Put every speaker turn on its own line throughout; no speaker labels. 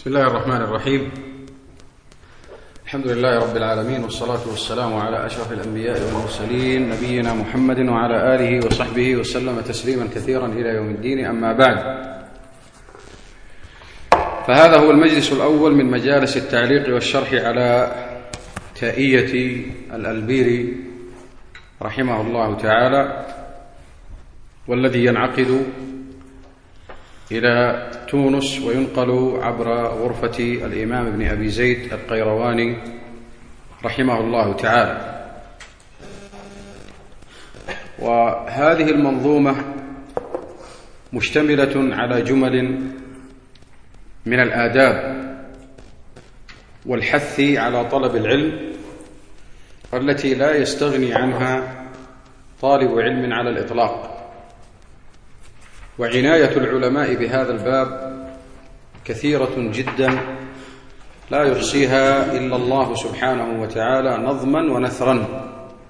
بسم الله الرحمن الرحيم. الحمد لله رب العالمين، والصلاة والسلام على أشرف الأنبياء والمرسلين نبينا محمد وعلى آله وصحبه وسلم تسليما كثيرا إلى يوم الدين. أما بعد، فهذا هو المجلس الأول من مجالس التعليق والشرح على تائية الألبيري رحمه الله تعالى، والذي ينعقد إلى تونس وينقل عبر غرفة الإمام ابن أبي زيد القيرواني رحمه الله تعالى. وهذه المنظومة مشتملة على جمل من الآداب والحث على طلب العلم، والتي لا يستغني عنها طالب علم على الإطلاق. وعناية العلماء بهذا الباب كثيرة جدا لا يحصيها إلا الله سبحانه وتعالى نظما ونثرا.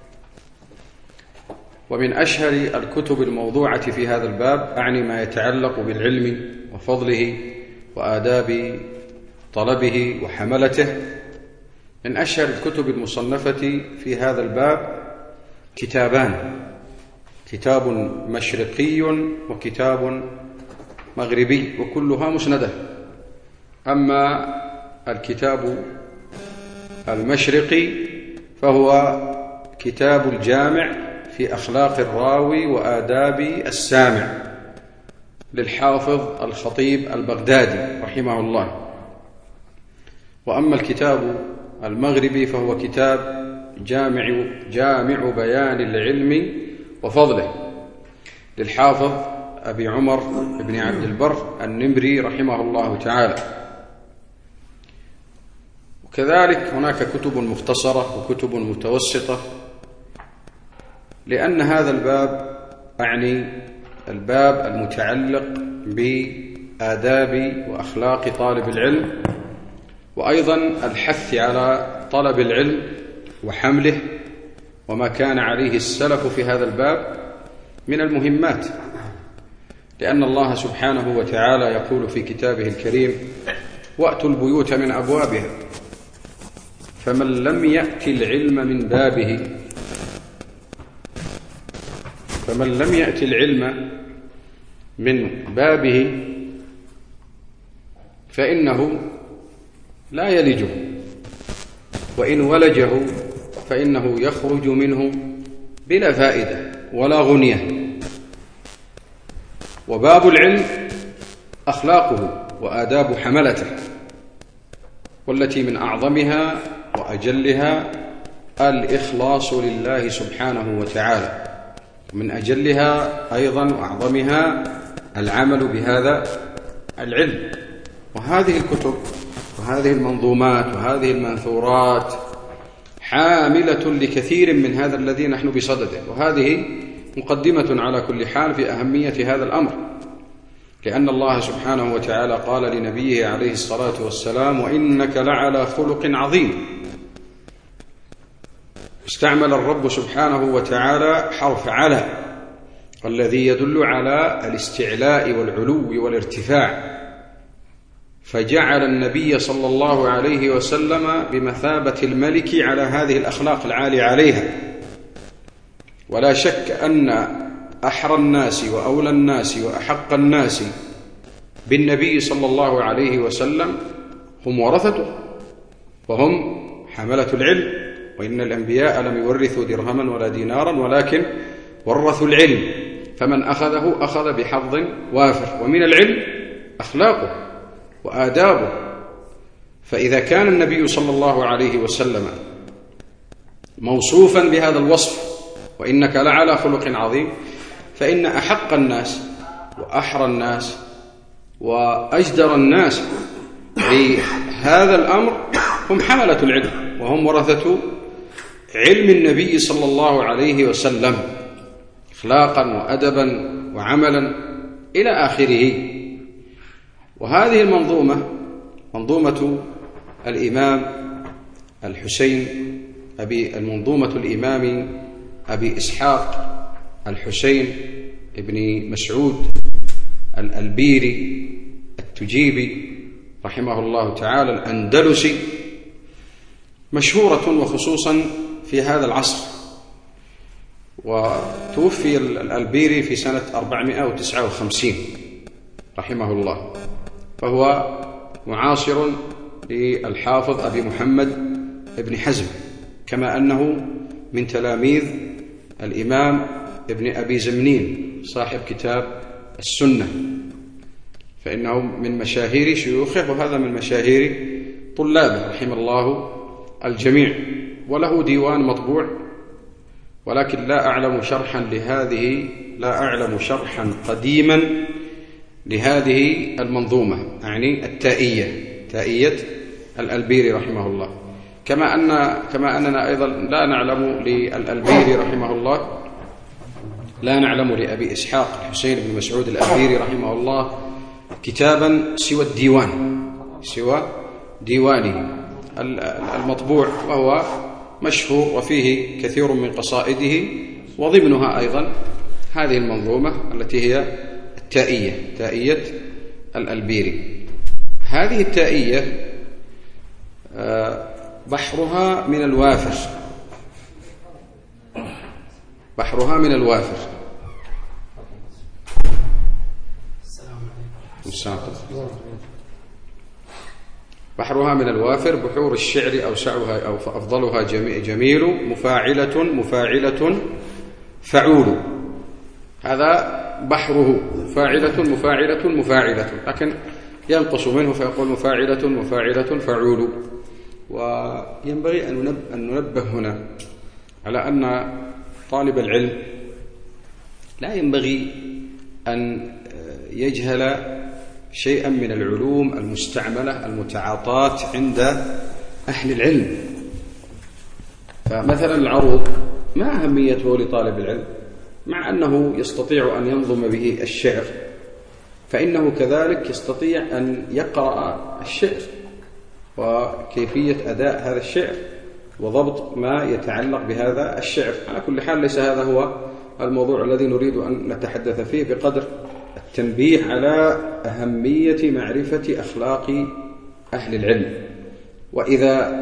ومن أشهر الكتب الموضوعة في هذا الباب أعني ما يتعلق بالعلم وفضله وآداب طلبه وحملته. من أشهر الكتب المصنفة في هذا الباب كتابان: كتاب مشرقي وكتاب مغربي، وكلها مسندة. أما الكتاب المشرقي فهو كتاب الجامع في أخلاق الراوي وآداب السامع للحافظ الخطيب البغدادي رحمه الله. وأما الكتاب المغربي فهو كتاب جامع بيان العلم وفضله للحافظ أبي عمر بن عبد البر النمري رحمه الله تعالى. وكذلك هناك كتب مختصرة وكتب متوسطة، لأن هذا الباب أعني الباب المتعلق بآداب وأخلاق طالب العلم، وأيضا الحث على طلب العلم وحمله، وما كان عليه السلف في هذا الباب من المهمات. لأن الله سبحانه وتعالى يقول في كتابه الكريم: وأتوا البيوت من أبوابها فمن لم يأت العلم من بابه فإنه لا يلجه، وإن ولجه فإنه يخرج منه بلا فائدة ولا غنية. وباب العلم أخلاقه وآداب حملته، والتي من أعظمها وأجلها الإخلاص لله سبحانه وتعالى، ومن أجلها أيضا وأعظمها العمل بهذا العلم. وهذه الكتب وهذه المنظومات وهذه المنثورات حاملة لكثير من هذا الذي نحن بصدده. وهذه مقدمة على كل حال في أهمية هذا الأمر، لأن الله سبحانه وتعالى قال لنبيه عليه الصلاة والسلام: وإنك لعلى خلق عظيم. استعمل الرب سبحانه وتعالى حرف على، والذي يدل على الاستعلاء والعلو والارتفاع، فجعل النبي صلى الله عليه وسلم بمثابة الملك على هذه الأخلاق العالية عليها. ولا شك أن أحرى الناس وأولى الناس وأحق الناس بالنبي صلى الله عليه وسلم هم ورثته وهم حملة العلم. وإن الأنبياء لم يورثوا درهما ولا دينارا، ولكن ورثوا العلم، فمن أخذه أخذ بحظ وافر. ومن العلم أخلاقه وآدابه. فإذا كان النبي صلى الله عليه وسلم موصوفا بهذا الوصف: وإنك لعلى خلق عظيم، فإن أحق الناس وأحرى الناس وأجدر الناس بهذا الأمر هم حملة العلم، وهم ورثة علم النبي صلى الله عليه وسلم أخلاقا وأدبا وعملا إلى آخره. وهذه منظومة الإمام الحسين المنظومة الإمام أبي إسحاق الحسين ابن مسعود الألبيري التجيبي رحمه الله تعالى الأندلسي، مشهورة وخصوصا في هذا العصر، وتوفي الألبيري في سنة 459 رحمه الله، فهو معاصر للحافظ أبي محمد ابن حزم، كما أنه من تلاميذ الإمام ابن أبي زمنين صاحب كتاب السنة، فإنه من مشاهير شيوخه، وهذا من مشاهير طلابه رحمه الله الجميع. وله ديوان مطبوع، ولكن لا أعلم شرحا قديما لهذه المنظومة، يعني تائية الألبيري رحمه الله، كما أننا أيضا لا نعلم للألبيري رحمه الله، لا نعلم لأبي إسحاق الحسين بن مسعود الألبيري رحمه الله كتابا سوى ديوانه المطبوع، وهو مشهور وفيه كثير من قصائده، وضمنها أيضا هذه المنظومة التي هي تائية الألبيري. هذه التائية بحرها من الوافر، بحرها من الوافر، بحور الشعر أوسعها أو أفضلها جميل، مفاعلة فعول، هذا بحره، مفاعلة، لكن ينقص منه فيقول مفاعلة فعول. وينبغي أن ننبه هنا على أن طالب العلم لا ينبغي أن يجهل شيئا من العلوم المستعملة المتعاطاة عند أهل العلم. فمثلا العروض ما أهميته لطالب العلم، مع أنه يستطيع أن ينظم به الشعر، فإنه كذلك يستطيع أن يقرأ الشعر وكيفية أداء هذا الشعر وضبط ما يتعلق بهذا الشعر. على كل حال ليس هذا هو الموضوع الذي نريد أن نتحدث فيه، بقدر التنبيه على أهمية معرفة أخلاق أهل العلم. وإذا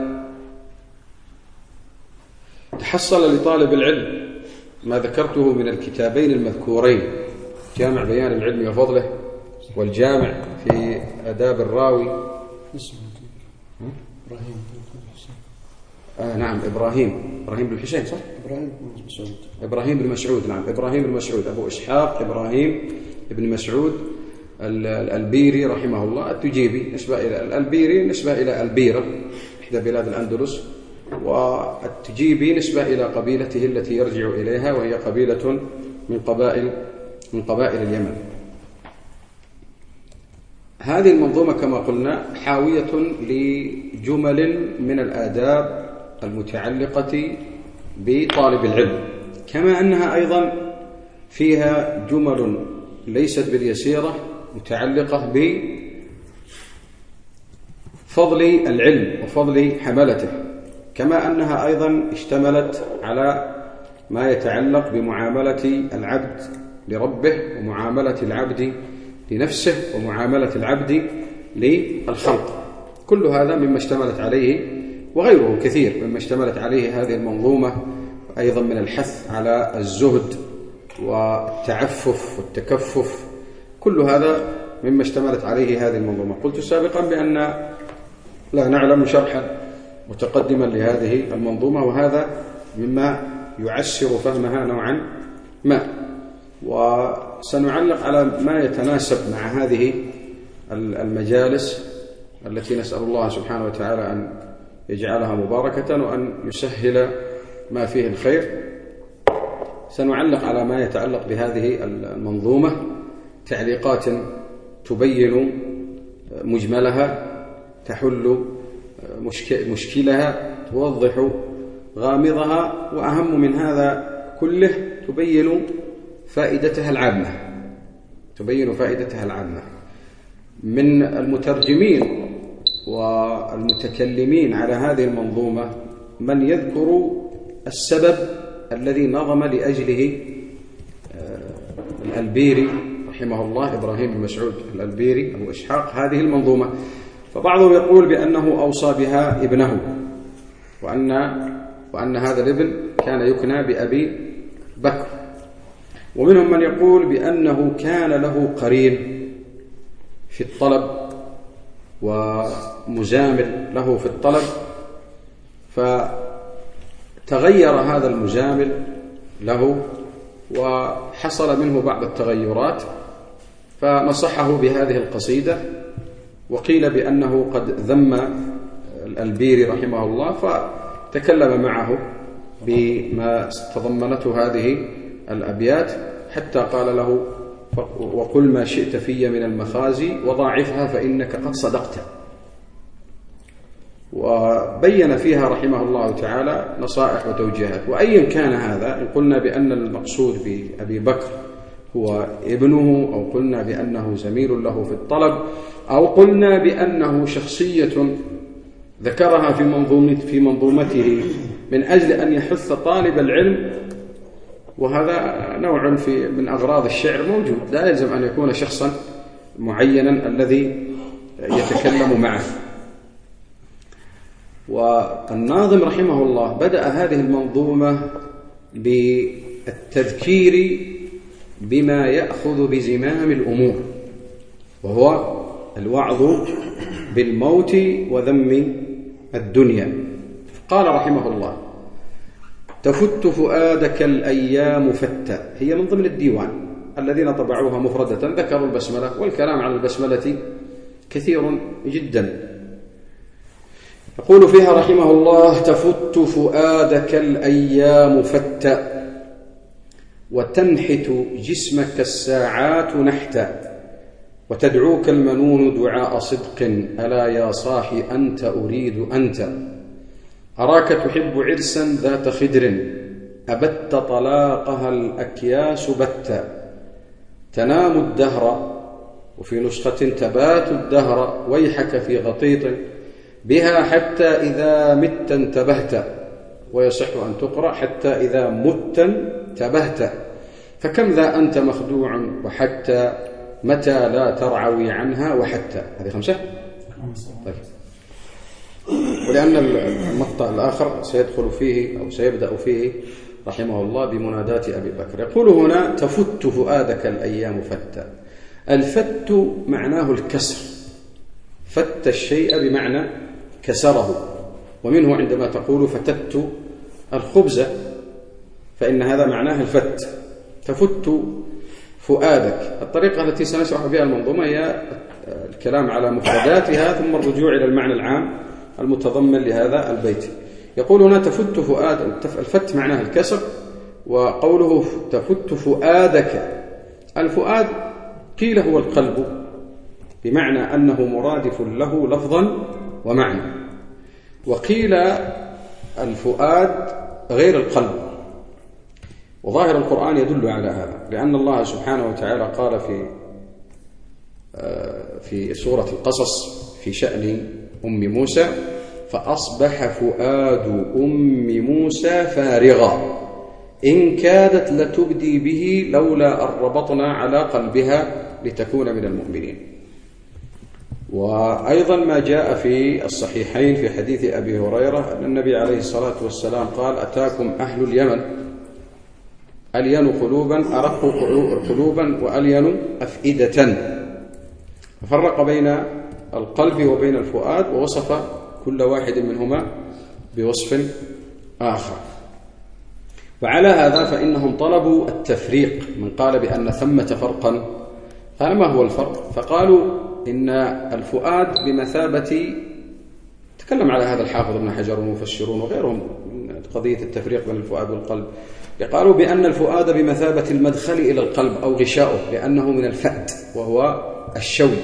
تحصل لطالب العلم ما ذكرته من الكتابين المذكورين، جامع بيان العلم وفضله، والجامع في آداب الراوي، نعم إبراهيم بن الحسين، صح؟ إبراهيم بن مسعود، نعم إبراهيم بن مسعود، أبو إسحاق إبراهيم بن مسعود الألبيري رحمه الله، التجيبي نسبة إلى الألبيري نسبة إلى البيرة إحدى بلاد الأندلس، والتجيبي نسبة إلى قبيلته التي يرجع إليها، وهي قبيلة من قبائل اليمن. هذه المنظومة كما قلنا حاوية لجمل من الآداب المتعلقة بطالب العلم، كما أنها أيضا فيها جمل ليست باليسيرة متعلقة بفضل العلم وفضل حملته، كما أنها أيضا اشتملت على ما يتعلق بمعاملة العبد لربه، ومعاملة العبد لنفسه، ومعاملة العبد للخلق. كل هذا مما اشتملت عليه، وغيره كثير مما اشتملت عليه هذه المنظومة، أيضا من الحث على الزهد والتعفف والتكفف، كل هذا مما اشتملت عليه هذه المنظومة. قلت سابقا بأن لا نعلم شرحا متقدما لهذه المنظومة، وهذا مما يعسر فهمها نوعا ما. وسنعلق على ما يتناسب مع هذه المجالس التي نسأل الله سبحانه وتعالى أن يجعلها مباركة، وأن يسهل ما فيه الخير. سنعلق على ما يتعلق بهذه المنظومة تعليقات تبين مجملها، تحل مشكلها، توضح غامضها، وأهم من هذا كله تبين فائدتها العامة. من المترجمين والمتكلمين على هذه المنظومة من يذكر السبب الذي نظم لأجله الألبيري رحمه الله، إبراهيم بن مسعود الألبيري أبو إسحاق، هذه المنظومة. فبعضهم يقول بأنه أوصى بها ابنه، وأن هذا الابن كان يكنى بأبي بكر. ومنهم من يقول بأنه كان له قرين في الطلب ومزامل له في الطلب، فتغير هذا المزامل له وحصل منه بعض التغيرات، فنصحه بهذه القصيدة. وقيل بأنه قد ذم الألبيري رحمه الله، فتكلم معه بما تضمنته هذه الأبيات، حتى قال له: وقل ما شئت في من المخازي وضاعفها فإنك قد صدقت. وبين فيها رحمه الله تعالى نصائح وتوجيهات. وأيا كان هذا، إن قلنا بأن المقصود بأبي بكر هو ابنه، أو قلنا بأنه زميل له في الطلب، أو قلنا بأنه شخصية ذكرها في منظومته من أجل أن يحث طالب العلم، وهذا نوع من أغراض الشعر موجود، لا يلزم أن يكون شخصا معينا الذي يتكلم معه. والناظم رحمه الله بدأ هذه المنظومة بالتذكير بما يأخذ بزمام الأمور، وهو الوعظ بالموت وذم الدنيا. قال رحمه الله: تفت فؤادك الأيام فتا. هي من ضمن الديوان، الذين طبعوها مفردة ذكروا البسملة، والكلام على البسملة كثير جدا. يقول فيها رحمه الله: تفت فؤادك الأيام فتا، وتنحت جسمك الساعات نحتا، وتدعوك المنون دعاء صدق، ألا يا صاحي أنت أريد أنت. أراك تحب عرسا ذات خدر، أبت طلاقها الأكياس بتا. تنام الدهر، وفي نسخة تبات الدهر، ويحك في غطيط بها حتى إذا مت انتبهت. ويصح أن تقرأ حتى إذا مت انتبهت. فكم ذا أنت مخدوع، وحتى متى لا ترعوي عنها، وحتى. هذه 5. طيب. ولأن المقطع الآخر سيدخل فيه أو سيبدأ فيه رحمه الله بمنادات أبي بكر. يقول هنا: تفت فؤادك الأيام فتا. الفت معناه الكسر، فت الشيء بمعنى كسره، ومنه عندما تقول فتت الخبز فإن هذا معناه الفت. تفت فؤادك. الطريقة التي سنشرح بها المنظومة هي الكلام على مفرداتها ثم الرجوع إلى المعنى العام المتضمن لهذا البيت. يقول هنا: تفت فؤاد. الفت معناه الكسر، وقوله تفت فؤادك. الفؤاد قيل هو القلب، بمعنى أنه مرادف له لفظا ومعنى، وقيل الفؤاد غير القلب. وظاهر القرآن يدل على هذا، لأن الله سبحانه وتعالى قال في سورة القصص في شأن أم موسى: فأصبح فؤاد أم موسى فارغا إن كادت لتبدي به لولا أن ربطنا على قلبها لتكون من المؤمنين. وأيضا ما جاء في الصحيحين في حديث أبي هريرة أن النبي عليه الصلاة والسلام قال: أتاكم أهل اليمن ألين قلوبا أرق قلوبا وألين أفئدة. ففرق بين القلب وبين الفؤاد، ووصف كل واحد منهما بوصف آخر. وعلى هذا فإنهم طلبوا التفريق. من قال بأن ثمة فرقا قال: ما هو الفرق؟ فقالوا إن الفؤاد بمثابة، تكلم على هذا الحافظ ابن حجر والمفسرون وغيرهم من قضية التفريق بين الفؤاد والقلب. قالوا بأن الفؤاد بمثابة المدخل إلى القلب أو غشاؤه، لأنه من الفأد وهو الشوي،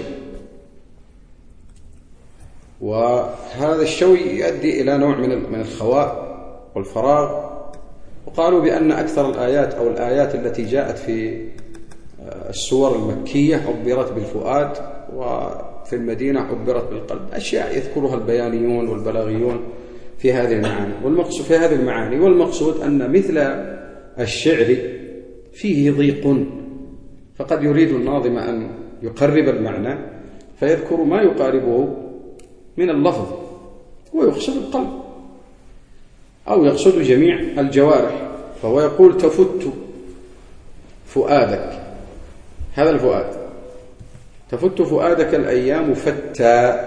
وهذا الشوي يؤدي إلى نوع من الخواء والفراغ. وقالوا بأن أكثر الآيات أو الآيات التي جاءت في السور المكية عبرت بالفؤاد، وفي المدينة عبرت بالقلب. أشياء يذكرها البيانيون والبلاغيون في هذه المعاني. والمقصود أن مثل الشعر فيه ضيق، فقد يريد الناظم أن يقرب المعنى فيذكر ما يقاربه من اللفظ، ويقصد القلب أو يقصد جميع الجوارح. فهو يقول تفت فؤادك، هذا الفؤاد، تفت فؤادك الأيام فتى.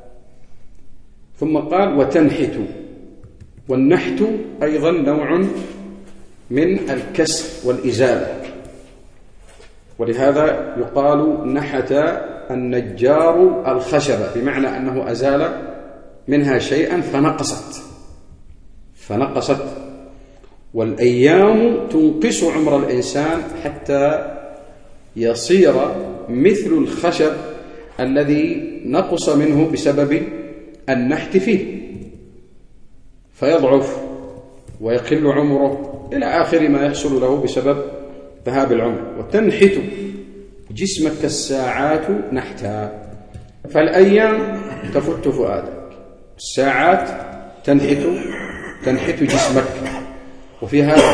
ثم قال وتنحت، والنحت أيضا نوع من الكسر والإزالة، ولهذا يقال نحت النجار الخشبة، بمعنى أنه أزال منها شيئا فنقصت. والأيام تنقص عمر الإنسان حتى يصير مثل الخشب الذي نقص منه بسبب النحت فيه، فيضعف ويقل عمره إلى آخر ما يحصل له بسبب ذهاب العمر. وتنحت جسمك الساعات نحتا، فالأيام تفت فؤادك، الساعات تنحت جسمك. وفي هذا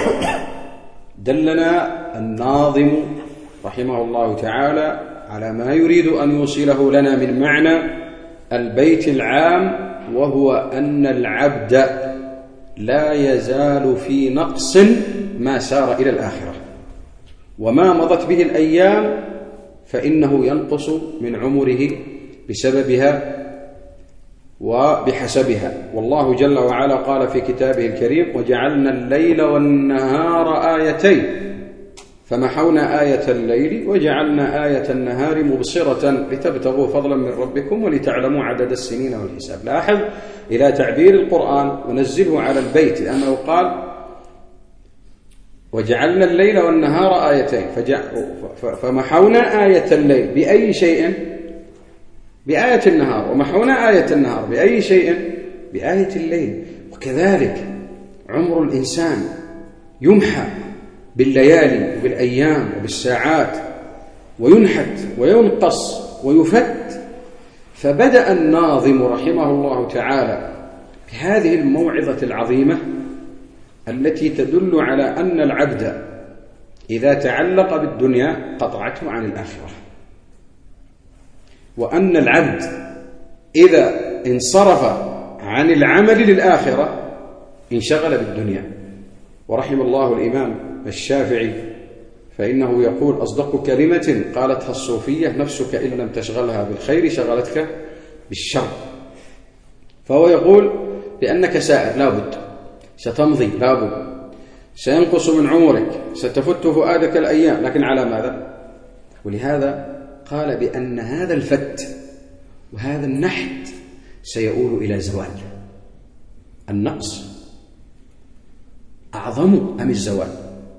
دلنا الناظم رحمه الله تعالى على ما يريد أن يوصله لنا من معنى البيت العام، وهو أن العبد لا يزال في نقص ما سار إلى الآخرة، وما مضت به الأيام فإنه ينقص من عمره بسببها وبحسبها. والله جل وعلا قال في كتابه الكريم وجعلنا الليل والنهار آيتين فمحونا آية الليل وجعلنا آية النهار مبصرة لتبتغوا فضلا من ربكم ولتعلموا عدد السنين والحساب. لاحظ إلى تعبير القرآن ونزله على البيت، لأنه قال وجعلنا الليل والنهار آيتين، فمحونا آية الليل بأي شيء؟ بآية النهار، ومحونا آية النهار بأي شيء؟ بآية الليل. وكذلك عمر الإنسان يمحى بالليالي وبالأيام وبالساعات، وينحت وينقص ويفت. فبدأ الناظم رحمه الله تعالى بهذه الموعظة العظيمة التي تدل على أن العبد إذا تعلق بالدنيا قطعته عن الآخرة، وأن العبد إذا انصرف عن العمل للآخرة انشغل بالدنيا. ورحم الله الإمام الشافعي فإنه يقول أصدق كلمة قالتها الصوفية نفسك إن لم تشغلها بالخير شغلتك بالشر. فهو يقول بأنك سائر لابد، ستمضي لابد، سينقص من عمرك، ستفت فؤادك الأيام، لكن على ماذا؟ ولهذا قال بأن هذا الفت وهذا النحت سيؤول إلى زوال. النقص أعظم أم الزوال؟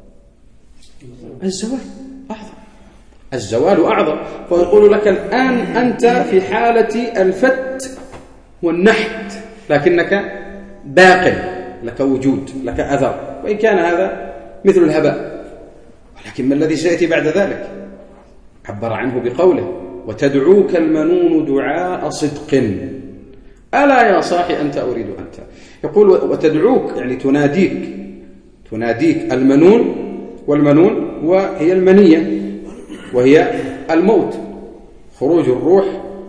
الزوال أعظم، الزوال أعظم. فيقول لك الآن أنت في حالة الفت والنحت، لكنك باق، لك وجود، لك أثر، وإن كان هذا مثل الهباء. ولكن ما الذي سيأتي بعد ذلك؟ عبر عنه بقوله وتدعوك المنون دعاء صدق ألا يا صاحي أنت أريد أنت. يقول وتدعوك يعني تناديك المنون، والمنون وهي المنية، وهي الموت، خروج الروح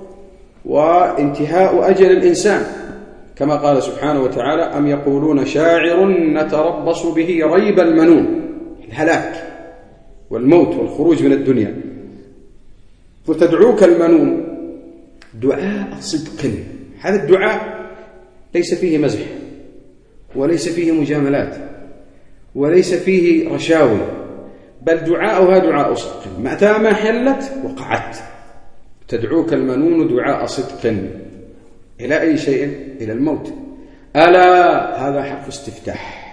وانتهاء أجل الإنسان، كما قال سبحانه وتعالى أم يقولون شاعر نتربص به ريب المنون، الهلاك والموت والخروج من الدنيا. فتدعوك المنون دعاء صدق. هذا الدعاء ليس فيه مزح وليس فيه مجاملات وليس فيه رشاوي، بل دعاؤها دعاء صدق، متى ما حلت وقعت. تدعوك المنون دعاء صدق إلى أي شيء؟ إلى الموت. ألا هذا حرف استفتاح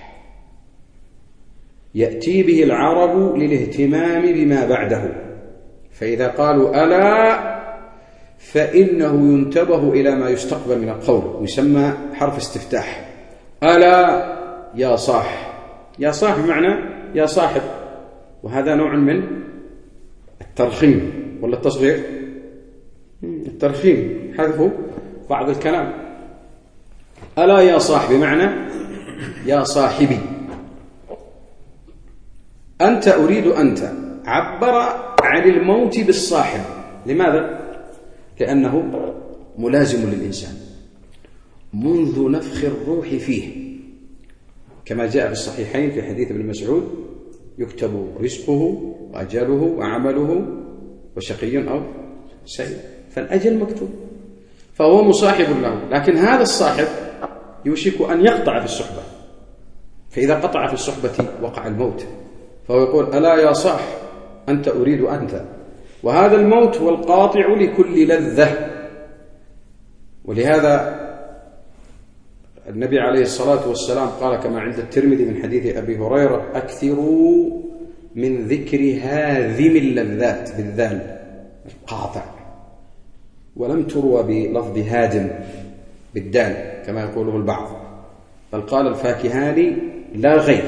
يأتي به العرب للاهتمام بما بعده، فإذا قالوا ألا فإنه ينتبه إلى ما يستقبل من القول ويسمى حرف استفتاح. ألا يا صاح، يا صاح بمعنى يا صاحب، وهذا نوع من الترخيم ولا التصغير؟ الترخيم، حذف بعض الكلام. ألا يا صاح بمعنى يا صاحبي، أنت أريد أنت. عبر عن الموت بالصاحب، لماذا؟ لأنه ملازم للإنسان، منذ نفخ الروح فيه، كما جاء في الصحيحين في حديث ابن مسعود: يكتب رزقه وأجله وعمله وشقي أو سعيد. فالأجل مكتوب، فهو مصاحب له، لكن هذا الصاحب يوشك أن يقطع في الصحبة، فإذا قطع في الصحبة وقع الموت، فهو يقول: ألا يا صاح أنت أريد أنت. وهذا الموت هو القاطع لكل لذة. ولهذا النبي عليه الصلاة والسلام قال كما عند الترمذي من حديث أبي هريرة: أكثروا من ذكر هاذم اللذات بالذال القاطع، ولم تروى بلفظ هادم بالدال كما يقوله البعض، بل قال الفاكهاني لا غير.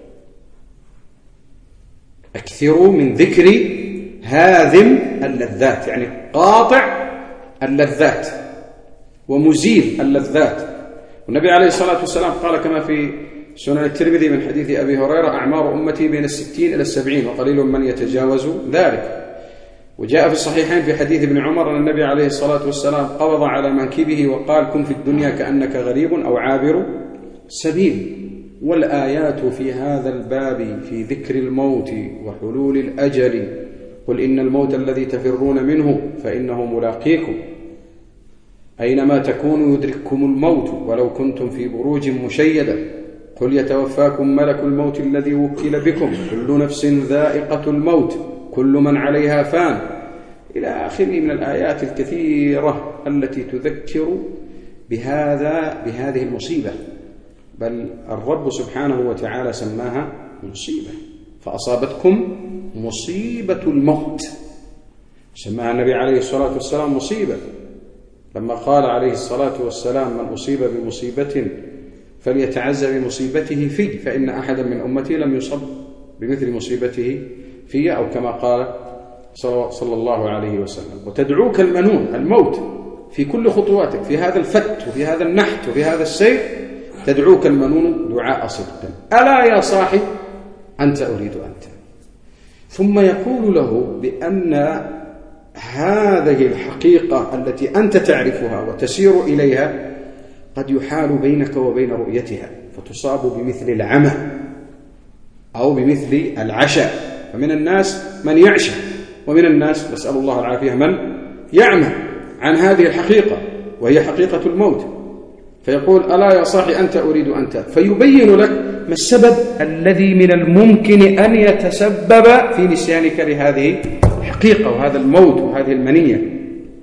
أكثروا من ذكر هاذم اللذات، يعني قاطع اللذات ومزيل اللذات. والنبي عليه الصلاة والسلام قال كما في سنن الترمذي من حديث أبي هريرة: أعمار أمتي بين 60 إلى 70 وقليل من يتجاوز ذلك. وجاء في الصحيحين في حديث ابن عمر أن النبي عليه الصلاة والسلام قبض على منكبه وقال: كن في الدنيا كأنك غريب أو عابر سبيل. والآيات في هذا الباب في ذكر الموت وحلول الأجل: قل إن الموت الذي تفرون منه فإنه ملاقيكم، أينما تكونوا يدرككم الموت ولو كنتم في بروج مشيدة، قل يتوفاكم ملك الموت الذي وكل بكم، كل نفس ذائقة الموت، كل من عليها فان، إلى آخره من الآيات الكثيرة التي تذكر بهذه المصيبة. بل الرب سبحانه وتعالى سماها مصيبة، فأصابتكم مصيبة الموت، سماها النبي عليه الصلاة والسلام مصيبة، لما قال عليه الصلاة والسلام: من أصيب بمصيبة فليتعزى بمصيبته في، فإن أحدا من أمتي لم يصب بمثل مصيبته في، أو كما قال صلى الله عليه وسلم. وتدعوك المنون الموت في كل خطواتك، في هذا الفت وفي هذا النحت وفي هذا السير، تدعوك المنون دعاء صدق: ألا يا صاحي أنت أريد أنت. ثم يقول له بأن هذه الحقيقة التي أنت تعرفها وتسير إليها قد يحال بينك وبين رؤيتها، فتصاب بمثل العمى أو بمثل العشاء. فمن الناس من يعشى، ومن الناس نسأل الله العافية من يعمى عن هذه الحقيقة، وهي حقيقة الموت. فيقول: ألا يا صاحي أنت أريد أنت، فيبين لك ما السبب الذي من الممكن أن يتسبب في نسيانك لهذه الحقيقة وهذا الموت وهذه المنية.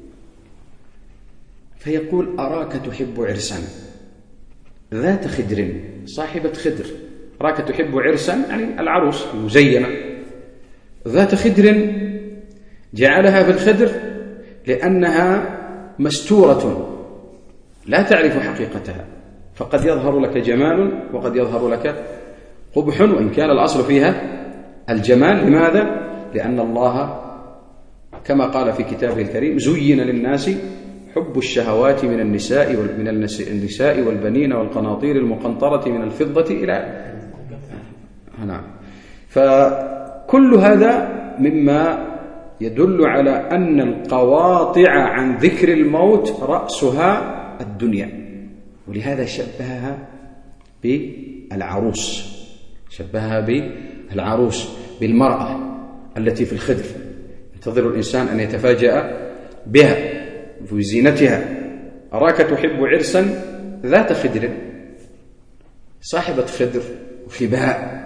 فيقول: أراك تحب عرسا ذات خدر، صاحبة خدر. أراك تحب عرسا يعني العروس المزينة، ذات خدر، جعلها في الخدر لأنها مستورة لا تعرف حقيقتها، فقد يظهر لك جمال وقد يظهر لك قبح، وإن كان الأصل فيها الجمال. لماذا؟ لأن الله كما قال في كتابه الكريم: زين للناس حب الشهوات من النساء والبنين والقناطير المقنطرة من الفضة إلى نعم. فكل هذا مما يدل على أن القواطع عن ذكر الموت رأسها الدنيا. ولهذا شبهها بالعروس، شبهها بالعروس، بالمرأة التي في الخدر ينتظر الإنسان أن يتفاجأ بها في زينتها. أراك تحب عرسا ذات خدر، صاحبة خدر وخباء.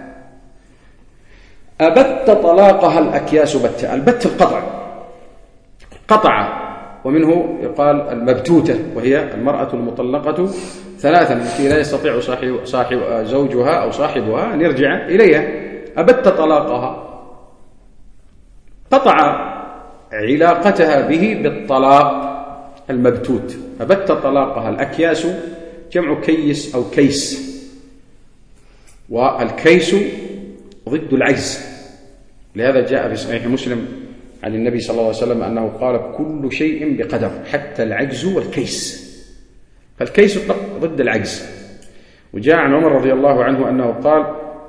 أبت طلاقها الأكياس بتا، البت القطع، قطع، ومنه يقال المبتوتة، وهي المرأة المطلقة ثلاثا التي لا يستطيع صاحب زوجها أو صاحبها أن يرجع إليها. أبت طلاقها، قطع علاقتها به بالطلاق المبتوت. أبت طلاقها. الأكياس جمع كيس أو كيس، والكيس ضد العجز. لهذا جاء في صحيح مسلم عن النبي صلى الله عليه وسلم أنه قال: كل شيء بقدر حتى العجز والكيس. فالكيس ضد العجز. وجاء عن عمر رضي الله عنه أنه قال: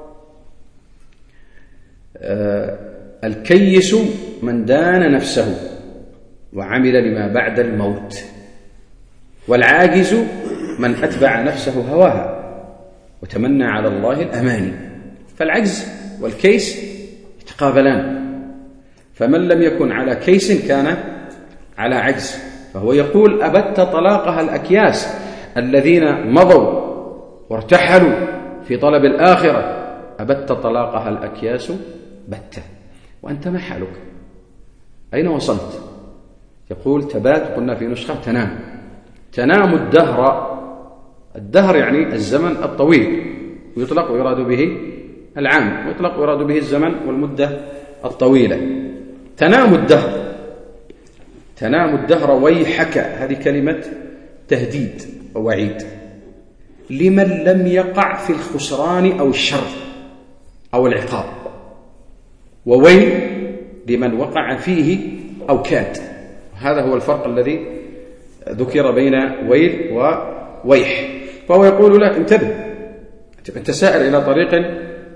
الكيس من دان نفسه وعمل لما بعد الموت، والعاجز من أتبع نفسه هواها وتمنى على الله الأماني. فالعجز والكيس يتقابلان، فمن لم يكن على كيس كان على عجز. فهو يقول أبت طلاقها الأكياس الذين مضوا وارتحلوا في طلب الآخرة، أبت طلاقها الأكياس بتة. وأنت ما حالك؟ أين وصلت؟ يقول تبات، قلنا في نسخة تنام الدهر يعني الزمن الطويل، ويطلق ويراد به العام، ويطلق ويراد به الزمن والمدة الطويلة. تنام الدهر ويحك، هذه كلمة تهديد ووعيد لمن لم يقع في الخسران أو الشر أو العقاب، وويل لمن وقع فيه أو كاد. هذا هو الفرق الذي ذكر بين ويل وويح. فهو يقول لك انتبه، أنت سائر إلى طريق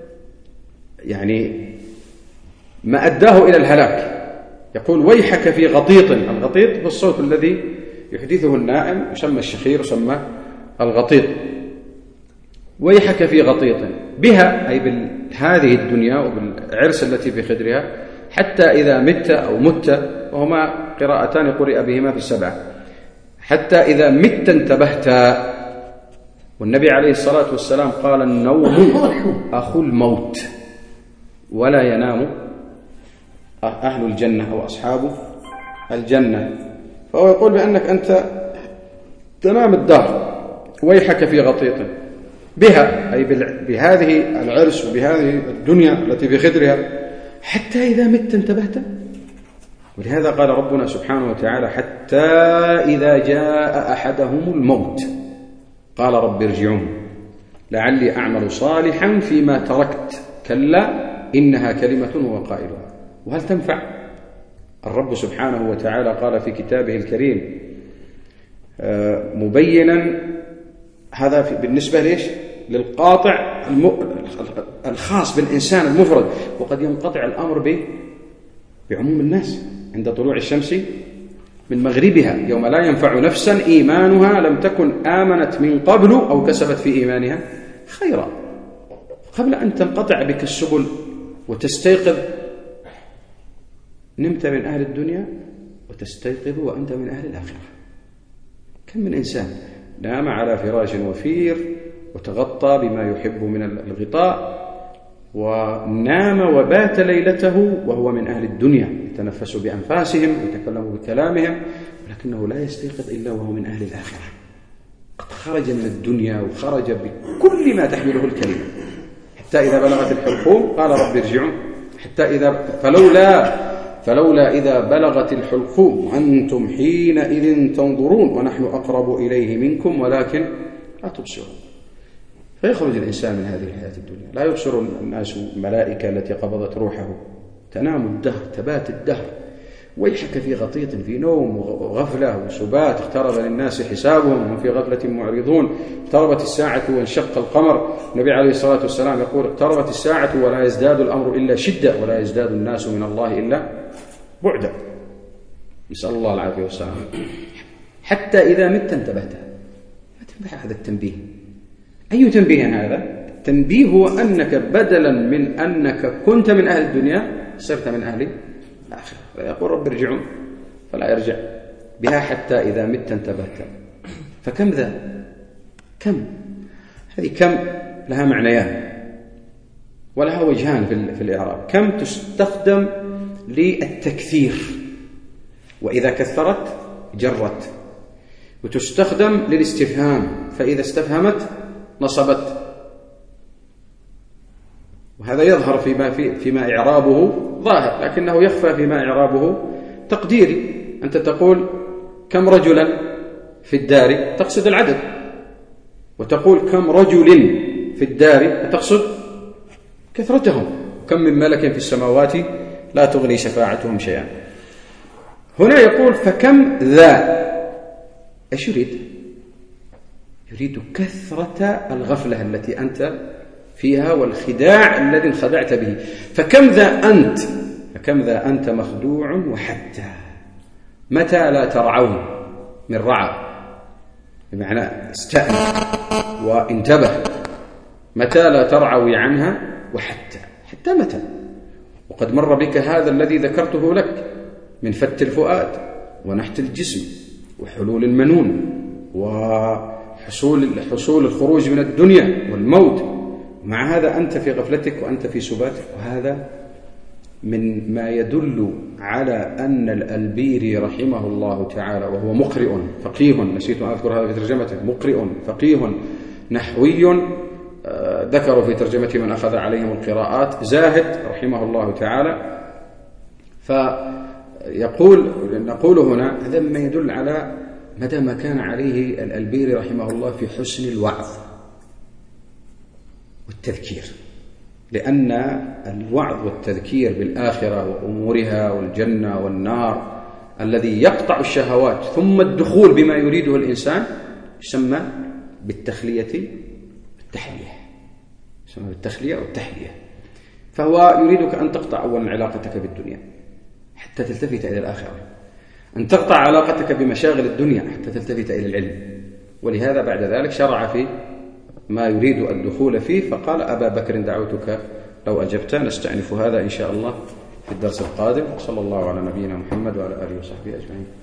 يعني ما أداه إلى الهلاك. يقول ويحك في غطيط. الغطيط هو الصوت الذي يحدثه النائم، يسمى الشخير، يسمى الغطيط. ويحك في غطيط بها، أي بهذه الدنيا وبالعرس التي في خدرها، حتى إذا مت أو مت، وهما قراءتان قرئ بهما في 7، حتى إذا مت انتبهت. والنبي عليه الصلاة والسلام قال النوم أخو الموت، ولا ينام أهل الجنة أو أصحاب الجنة. فهو يقول بأنك أنت تنام الدهر، ويحك في غطيط بها، أي بهذه العرس وبهذه الدنيا التي في خدرها، حتى إذا مت انتبهت. ولهذا قال ربنا سبحانه وتعالى حتى إذا جاء أحدهم الموت قال رب ارجعون لعلي أعمل صالحا فيما تركت كلا إنها كلمة هو قائلها. وهل تنفع؟ الرب سبحانه وتعالى قال في كتابه الكريم مبينا هذا بالنسبة ليش؟ للقاطع الخاص بالإنسان المفرد، وقد ينقطع الأمر بعموم الناس عند طلوع الشمس من مغربها، يوم لا ينفع نفسا إيمانها لم تكن آمنت من قبل أو كسبت في إيمانها خيرا. قبل أن تنقطع بك السبل وتستيقظ، نمت من أهل الدنيا وتستيقظ وأنت من أهل الآخرة. كم من إنسان نام على فراش وفير وتغطى بما يحب من الغطاء، ونام وبات ليلته وهو من أهل الدنيا، يتنفس بأنفاسهم ويتكلم بكلامهم، ولكنه لا يستيقظ إلا وهو من أهل الآخرة، قد خرج من الدنيا وخرج بكل ما تحمله الكلمة. حتى إذا بلغت الحلقوم قال رب ارجعون، فلولا إذا بلغت الحلقوم وأنتم حينئذ تنظرون ونحن أقرب إليه منكم ولكن لا تبصرون. فيخرج الإنسان من هذه الحياة الدنيا، لا يبصر الناس الملائكة التي قبضت روحه. تنام الدهر، تبات الدهر، ويحك في غطيط، في نوم وغفلة وسبات. اقترب للناس حسابهم وهم في غفلة معرضون. اقتربت الساعة وانشق القمر. النبي عليه الصلاة والسلام يقول اقتربت الساعة ولا يزداد الأمر إلا شدة ولا يزداد الناس من الله إلا بعدا. نسأل الله العافية والسلام. حتى إذا مت انتبهت. ما تنبه هذا التنبيه؟ أي تنبيه هذا؟ التنبيه هو أنك بدلا من أنك كنت من أهل الدنيا صرت من أهل الآخرة. يقول رب ارجعون فلا يرجع بها حتى إذا مت انتبهت. فكم ذا؟ كم؟ هذه كم لها معنيان ولها وجهان في الإعراب. كم تستخدم للتكثير، وإذا كثرت جرت، وتستخدم للاستفهام، فإذا استفهمت نصبت. وهذا يظهر فيما إعرابه ظاهر، لكنه يخفى فيما إعرابه تقديري. أنت تقول كم رجلا في الدار تقصد العدد، وتقول كم رجل في الدار تقصد كثرتهم. كم من ملك في السماوات لا تغني شفاعتهم شيئا. هنا يقول فكم ذا، ايش يريد؟ يريد كثرة الغفلة التي أنت فيها والخداع الذي انخدعت به. فكم ذا أنت مخدوع، وحتى متى لا ترعون من رعى. بمعنى استأنف وانتبه. متى لا ترعوي عنها، حتى متى؟ وقد مر بك هذا الذي ذكرته لك من فت الفؤاد ونحت الجسم وحلول المنون وحصول الخروج من الدنيا والموت. مع هذا أنت في غفلتك وأنت في سباتك. وهذا من ما يدل على أن الألبيري رحمه الله تعالى، وهو مقرئ فقيه، نسيت أن أذكر هذا في ترجمته، مقرئ فقيه نحوي، ذكروا في ترجمة من أخذ عليهم القراءات، زاهد رحمه الله تعالى. نقول هنا هذا ما يدل على مدى ما كان عليه الألبيري رحمه الله في حسن الوعظ والتذكير، لأن الوعظ والتذكير بالآخرة وأمورها والجنة والنار الذي يقطع الشهوات ثم الدخول بما يريده الإنسان يسمى بالتخلية والتحلية. فهو يريدك أن تقطع أولا علاقتك بالدنيا حتى تلتفت إلى الآخرة، أن تقطع علاقتك بمشاغل الدنيا حتى تلتفت إلى العلم. ولهذا بعد ذلك شرع في ما يريد الدخول فيه، فقال: أبا بكر دعوتك لو أجبت. نستأنف هذا إن شاء الله في الدرس القادم. صلى الله على نبينا محمد وعلى آله وصحبه أجمعين.